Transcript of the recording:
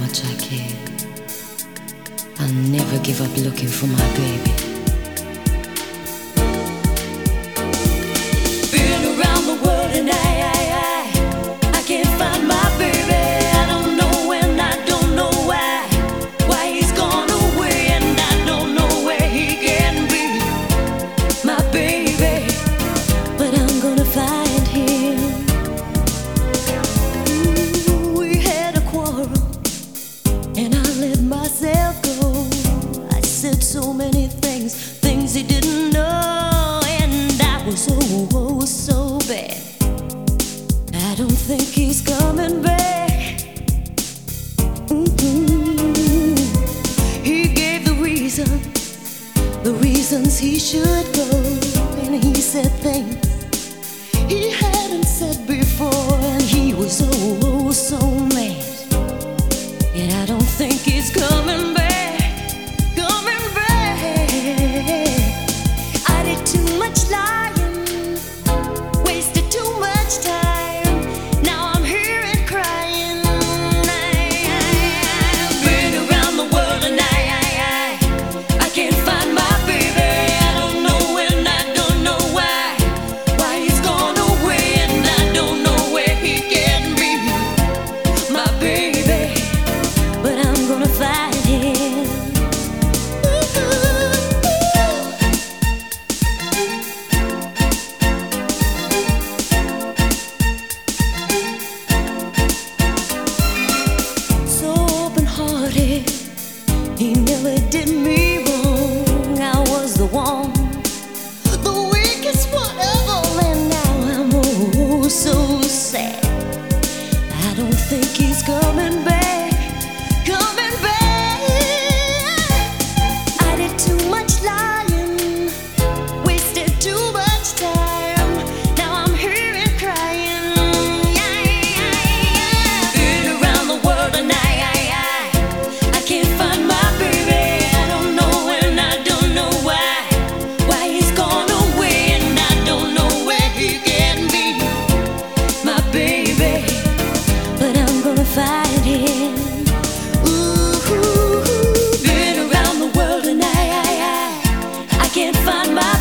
much I care. I'll never give up looking for my baby. Been around the world and I can't find my baby. I don't know and I don't know why he's gone away, and I don't know where he can be, my baby. But I'm gonna find him. Ooh, we had a quarrel and I let myself go. I said so many things he didn't know, and I was so bad. I don't think he's coming back. He gave the reasons he should go, and he said things he hadn't said before, and he was so mad. And I don't think he's coming back, coming back. I did too much lying, wasted too much time. Now I'm here and crying. I've been around the world and I can't find my baby. I don't know and I don't know why he's gone away, and I don't know where he can be, my baby. But I'm gonna find him. So open-hearted, he never did me wrong. I was the one, the weakest one of all, and now I'm so sad. I don't think he's coming back, coming back. I did too much lying, wasted too much time. Now I'm here and crying. Been around the world and I can't find my baby. I don't know and I don't know why he's gone away, and I don't know where he can be, my baby. But I'm gonna find him. Ooh, been around the world and I can't find my